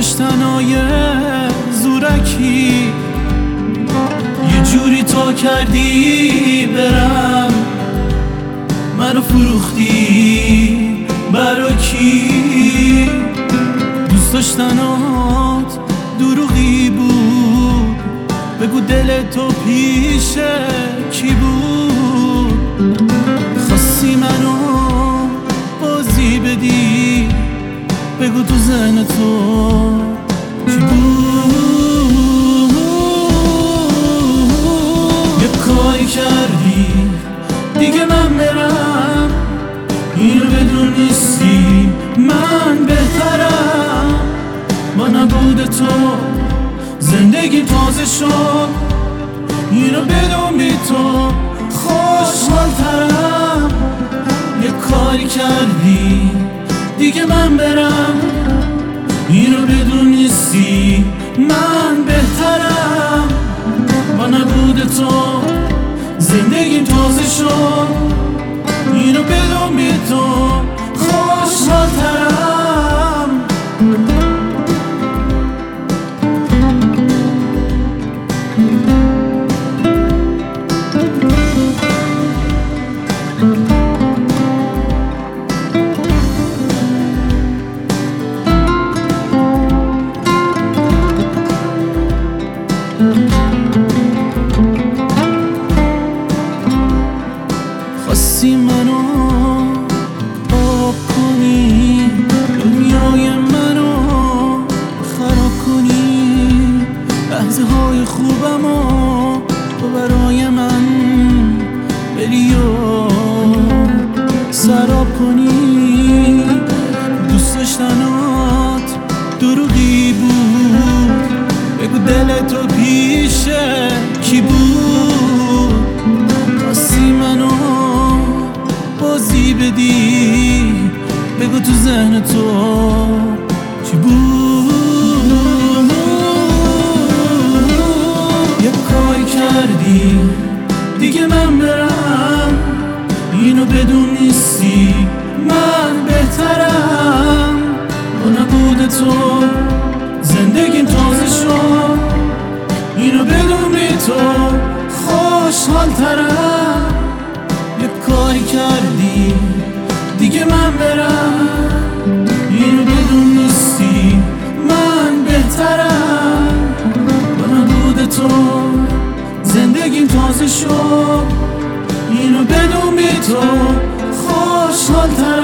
داشتنای زورکی یه جوری تا کردی برم، منو فروختی برا کی؟ دوست داشتنات دروغی بود، بگو دل تو پیش کی بود؟ خواستی منو بازی بدی، بگو تو ذهن تو چی بود؟ یه کاری کردی دیگه من برم، اینو بدون نیستی من بهترم. با نبود تو زندگی تازه شد، اینو بدون بی تو خوشحال ترم. یه کاری کردی دیگه من برم، اینو بدون نیستی من بهترم. با نبود تو زندگی تازه شد، اینو بدون بی تو خوشحال ترم. خواستی منو آب کنی، دنیای منو خراب کنی، لحظه های خوبمو تو برای من بری و سراب کنی. دوست داشتنات دروغی بود، بگو دل تو پیش کی بود؟ خواستی منو بازی بدی، بگو تو ذهن تو چی بود؟ یه کاری کردی دیگه من برم، اینو بدون نیستی من بهترم. با نبود تو زندگیم تازه شد، اینو بدون بی تو خوشحال ترم. یه کاری کردی دیگه من برم، اینو بدون نیستی من بهترم. با نبود تو زندگیم تازه شد، اینو بدون بی تو خوشحال ترم.